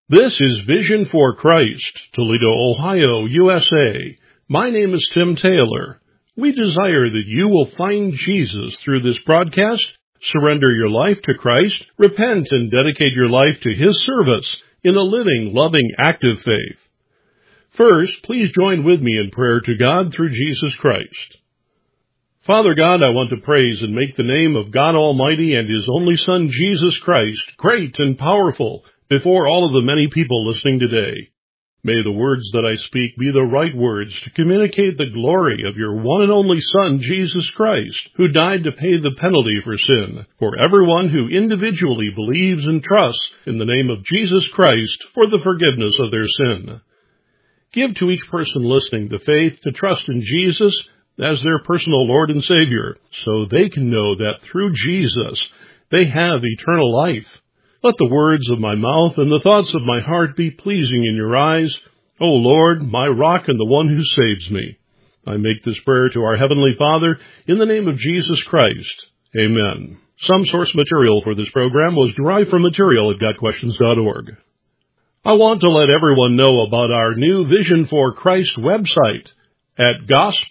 This is Vision for Christ, Toledo, Ohio, USA. My name is Tim Taylor. We desire that you will find Jesus through this broadcast, surrender your life to Christ, repent and dedicate your life to His service in a living, loving, active faith. First, please join with me in prayer to God through Jesus Christ. Father God, I want to praise and make the name of God Almighty and His only Son, Jesus Christ, great and powerful, before all of the many people listening today. May the words that I speak be the right words to communicate the glory of your one and only Son, Jesus Christ, who died to pay the penalty for sin, for everyone who individually believes and trusts in the name of Jesus Christ for the forgiveness of their sin. Give to each person listening the faith to trust in Jesus as their personal Lord and Savior, so they can know that through Jesus they have eternal life. Let the words of my mouth and the thoughts of my heart be pleasing in your eyes, O Lord, my rock and the one who saves me. I make this prayer to our Heavenly Father in the name of Jesus Christ. Amen. Some source material for this program was derived from material at GotQuestions.org. I want to let everyone know about our new Vision for Christ website at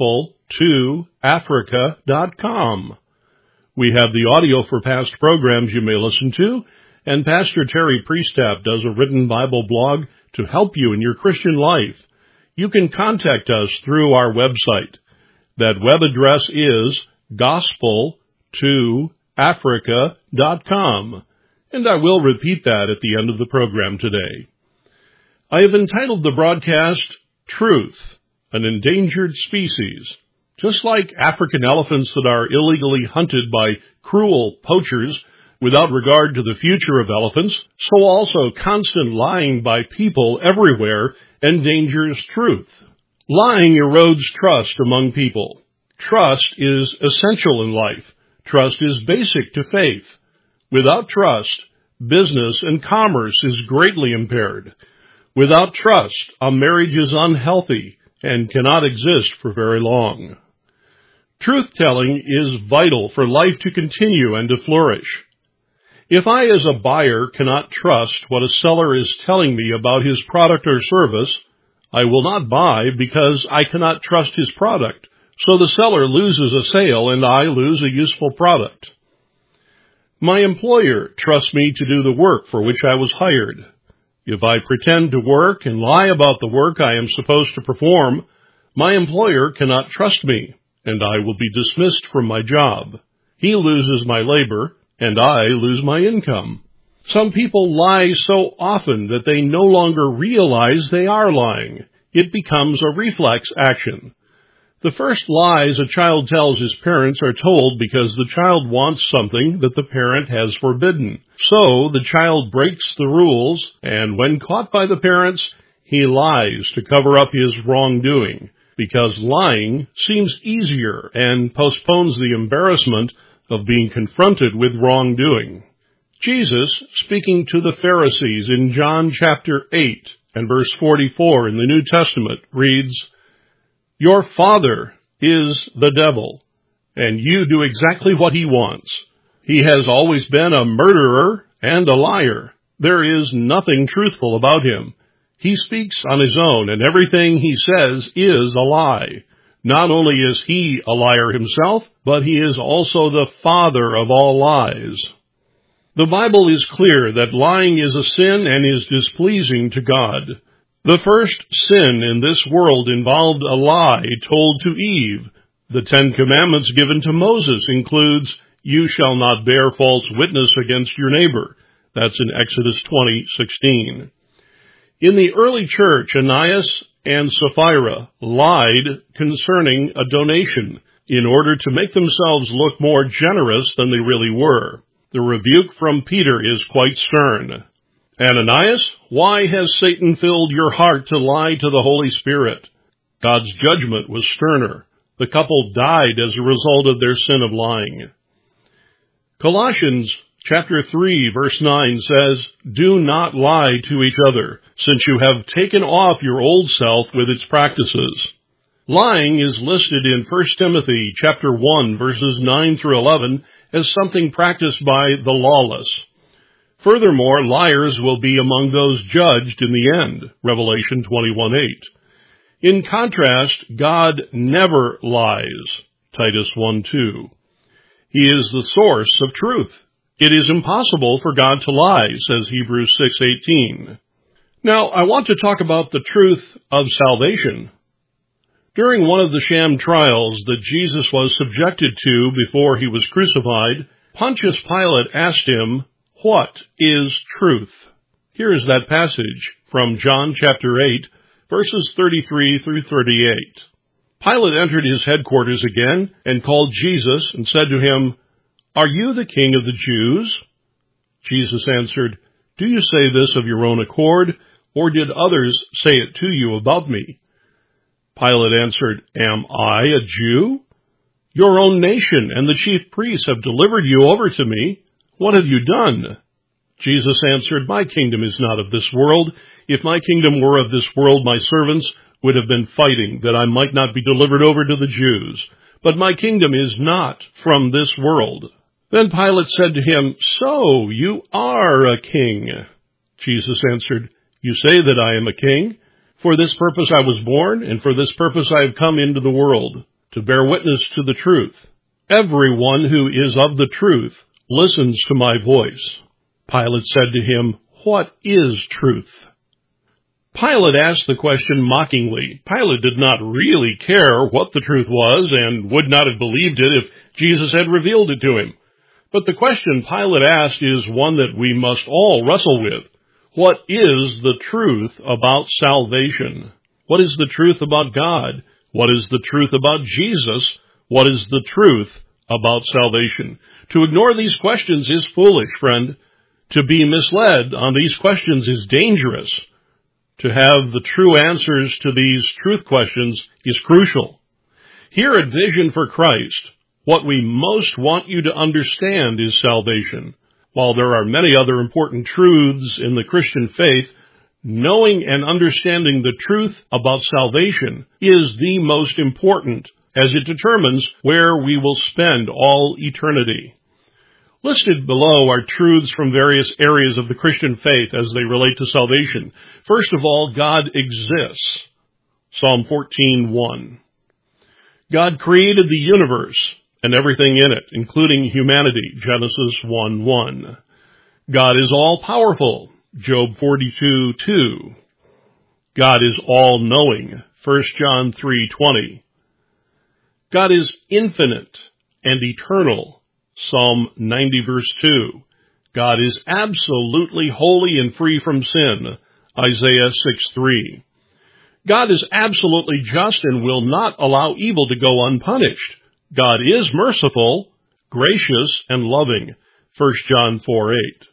gospel2africa.com. We have the audio for past programs you may listen to, and Pastor Terry Priestap does a written Bible blog to help you in your Christian life. You can contact us through our website. That web address is gospel2africa.com, and I will repeat that at the end of the program today. I have entitled the broadcast, Truth, an Endangered Species. Just like African elephants that are illegally hunted by cruel poachers, without regard to the future of elephants, so also constant lying by people everywhere endangers truth. Lying erodes trust among people. Trust is essential in life. Trust is basic to faith. Without trust, business and commerce is greatly impaired. Without trust, a marriage is unhealthy and cannot exist for very long. Truth-telling is vital for life to continue and to flourish. If I, as a buyer, cannot trust what a seller is telling me about his product or service, I will not buy because I cannot trust his product. So the seller loses a sale and I lose a useful product. My employer trusts me to do the work for which I was hired. If I pretend to work and lie about the work I am supposed to perform, my employer cannot trust me, and I will be dismissed from my job. He loses my labor, and I lose my income. Some people lie so often that they no longer realize they are lying. It becomes a reflex action. The first lies a child tells his parents are told because the child wants something that the parent has forbidden. So the child breaks the rules, and when caught by the parents, he lies to cover up his wrongdoing, because lying seems easier and postpones the embarrassment of being confronted with wrongdoing. Jesus, speaking to the Pharisees in John chapter 8 and verse 44 in the New Testament, reads, "Your father is the devil, and you do exactly what he wants. He has always been a murderer and a liar. There is nothing truthful about him. He speaks on his own, and everything he says is a lie. Not only is he a liar himself, but he is also the father of all lies." The Bible is clear that lying is a sin and is displeasing to God. The first sin in this world involved a lie told to Eve. The 10 Commandments given to Moses includes, "You shall not bear false witness against your neighbor." That's in Exodus 20:16. In the early church, Ananias and Sapphira lied concerning a donation in order to make themselves look more generous than they really were. The rebuke from Peter is quite stern. "Ananias, why has Satan filled your heart to lie to the Holy Spirit?" God's judgment was sterner. The couple died as a result of their sin of lying. Colossians chapter 3, verse 9 says, "Do not lie to each other, since you have taken off your old self with its practices." Lying is listed in 1 Timothy chapter 1, verses 9 through 11 as something practiced by the lawless. Furthermore, liars will be among those judged in the end, Revelation 21:8. In contrast, God never lies, Titus 1:2. He is the source of truth. It is impossible for God to lie, says Hebrews 6:18. Now, I want to talk about the truth of salvation. During one of the sham trials that Jesus was subjected to before he was crucified, Pontius Pilate asked him, "What is truth?" Here is that passage from John chapter 8, verses 33 through 38. Pilate entered his headquarters again and called Jesus and said to him, "Are you the king of the Jews?" Jesus answered, "Do you say this of your own accord, or did others say it to you about me?" Pilate answered, "Am I a Jew? Your own nation and the chief priests have delivered you over to me. What have you done?" Jesus answered, "My kingdom is not of this world. If my kingdom were of this world, my servants would have been fighting that I might not be delivered over to the Jews. But my kingdom is not from this world." Then Pilate said to him, "So you are a king." Jesus answered, "You say that I am a king? For this purpose I was born, and for this purpose I have come into the world, to bear witness to the truth. Everyone who is of the truth listens to my voice." Pilate said to him, "What is truth?" Pilate asked the question mockingly. Pilate did not really care what the truth was and would not have believed it if Jesus had revealed it to him. But the question Pilate asked is one that we must all wrestle with. What is the truth about salvation? What is the truth about God? What is the truth about Jesus? What is the truth about salvation? To ignore these questions is foolish, friend. To be misled on these questions is dangerous. To have the true answers to these truth questions is crucial. Here at Vision for Christ, what we most want you to understand is salvation. While there are many other important truths in the Christian faith, knowing and understanding the truth about salvation is the most important, as it determines where we will spend all eternity. Listed below are truths from various areas of the Christian faith as they relate to salvation. First of all, God exists. Psalm 14:1. God created the universe and everything in it, including humanity, Genesis 1:1. God is all-powerful, Job 42:2. God is all-knowing, 1 John 3:20. God is infinite and eternal, Psalm 90 verse 2. God is absolutely holy and free from sin, Isaiah 6:3. God is absolutely just and will not allow evil to go unpunished. God is merciful, gracious, and loving, 1 John 4:8.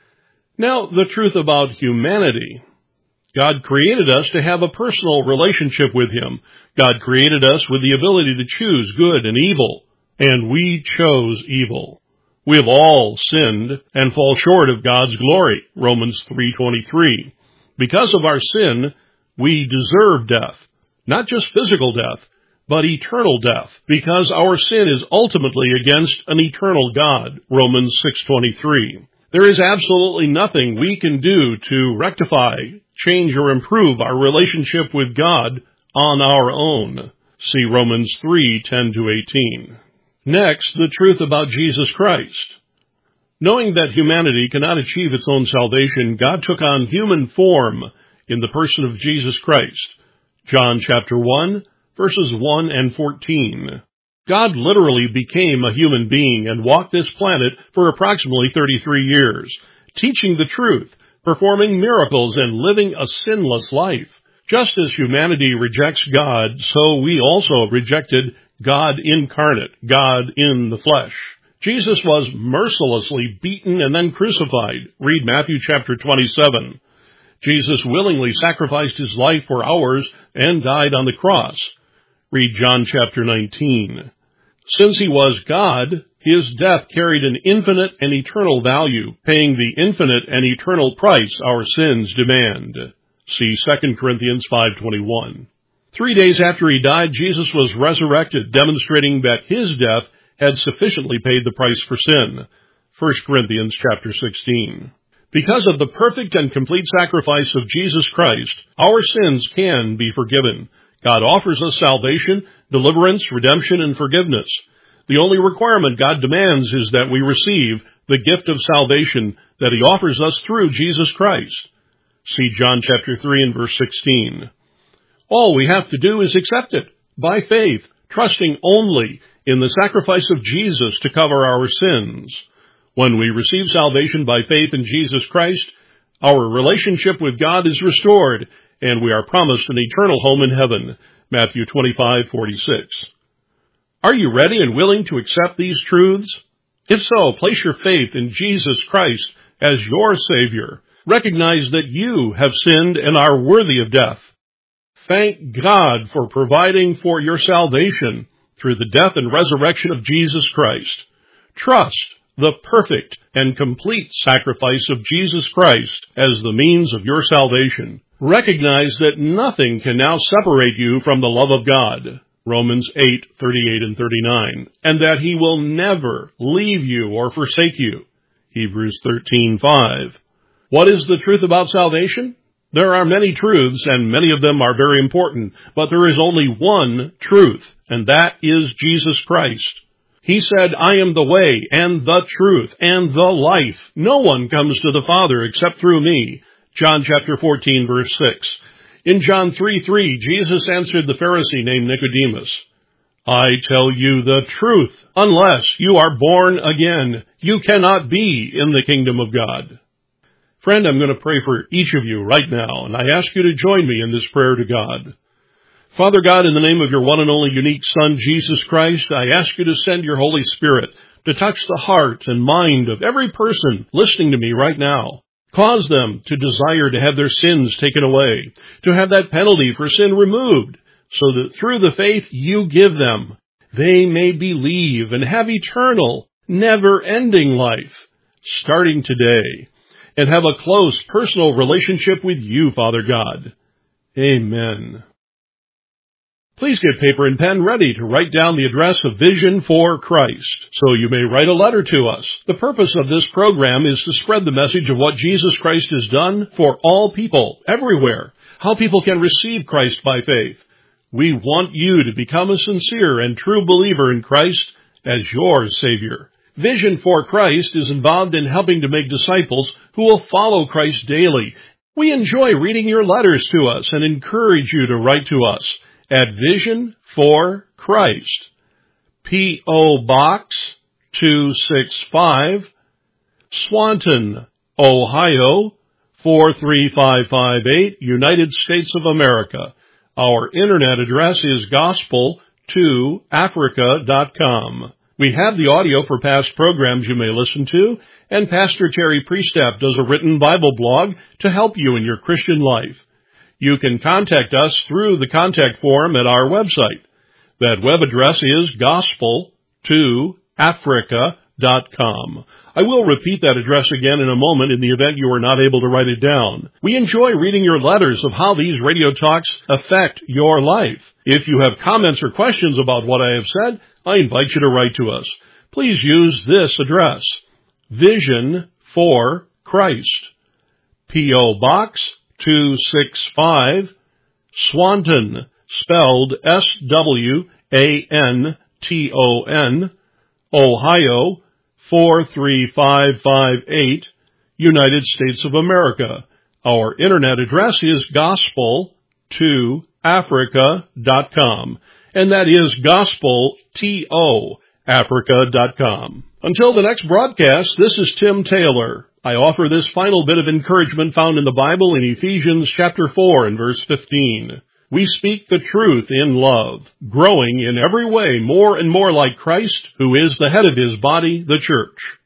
Now, the truth about humanity. God created us to have a personal relationship with Him. God created us with the ability to choose good and evil. And we chose evil. We have all sinned and fall short of God's glory, Romans 3:23. Because of our sin, we deserve death. Not just physical death, but eternal death, because our sin is ultimately against an eternal God, Romans 6:23. There is absolutely nothing we can do to rectify, change, or improve our relationship with God on our own. See Romans 3:10-18. Next, the truth about Jesus Christ. Knowing that humanity cannot achieve its own salvation, God took on human form in the person of Jesus Christ. John chapter 1, verses 1 and 14. God literally became a human being and walked this planet for approximately 33 years, teaching the truth, performing miracles, and living a sinless life. Just as humanity rejects God, so we also rejected God incarnate, God in the flesh. Jesus was mercilessly beaten and then crucified. Read Matthew chapter 27. Jesus willingly sacrificed His life for ours and died on the cross. Read John chapter 19. Since He was God, His death carried an infinite and eternal value, paying the infinite and eternal price our sins demand. See 2 Corinthians 5:21. 3 days after He died, Jesus was resurrected, demonstrating that His death had sufficiently paid the price for sin. 1 Corinthians chapter 16. Because of the perfect and complete sacrifice of Jesus Christ, our sins can be forgiven. God offers us salvation, deliverance, redemption, and forgiveness. The only requirement God demands is that we receive the gift of salvation that He offers us through Jesus Christ. See John chapter 3 and verse 16. All we have to do is accept it by faith, trusting only in the sacrifice of Jesus to cover our sins. When we receive salvation by faith in Jesus Christ, our relationship with God is restored, and we are promised an eternal home in heaven. Matthew 25:46. Are you ready and willing to accept these truths? If so, place your faith in Jesus Christ as your Savior. Recognize that you have sinned and are worthy of death. Thank God for providing for your salvation through the death and resurrection of Jesus Christ. Trust the perfect and complete sacrifice of Jesus Christ as the means of your salvation. Recognize that nothing can now separate you from the love of God. Romans 8:38 and 39, and that He will never leave you or forsake you. Hebrews 13:5. What is the truth about salvation? There are many truths, and many of them are very important, but there is only one truth, and that is Jesus Christ. He said, I am the way, and the truth, and the life. No one comes to the Father except through me. John chapter 14, verse 6. In John 3:3, Jesus answered the Pharisee named Nicodemus, I tell you the truth, unless you are born again, you cannot be in the kingdom of God. Friend, I'm going to pray for each of you right now, and I ask you to join me in this prayer to God. Father God, in the name of your one and only unique Son, Jesus Christ, I ask you to send your Holy Spirit to touch the heart and mind of every person listening to me right now. Cause them to desire to have their sins taken away, to have that penalty for sin removed, so that through the faith you give them, they may believe and have eternal, never-ending life, starting today, and have a close personal relationship with you, Father God. Amen. Please get paper and pen ready to write down the address of Vision for Christ, so you may write a letter to us. The purpose of this program is to spread the message of what Jesus Christ has done for all people, everywhere, how people can receive Christ by faith. We want you to become a sincere and true believer in Christ as your Savior. Vision for Christ is involved in helping to make disciples who will follow Christ daily. We enjoy reading your letters to us and encourage you to write to us at Vision for Christ, P.O. Box 265, Swanton, Ohio 43558, United States of America. Our internet address is gospel2africa.com. We have the audio for past programs you may listen to, and Pastor Terry Priestap does a written Bible blog to help you in your Christian life. You can contact us through the contact form at our website. That web address is gospel2africa.com. I will repeat that address again in a moment in the event you are not able to write it down. We enjoy reading your letters of how these radio talks affect your life. If you have comments or questions about what I have said, I invite you to write to us. Please use this address, Vision for Christ, P.O. Box 265, Swanton, spelled S-W-A-N-T-O-N, Ohio 43558, United States of America. Our internet address is gospel2africa.com, and that is gospel2africa.com. Until the next broadcast, this is Tim Taylor. I offer this final bit of encouragement found in the Bible in Ephesians chapter 4 and verse 15. We speak the truth in love, growing in every way more and more like Christ, who is the head of His body, the church.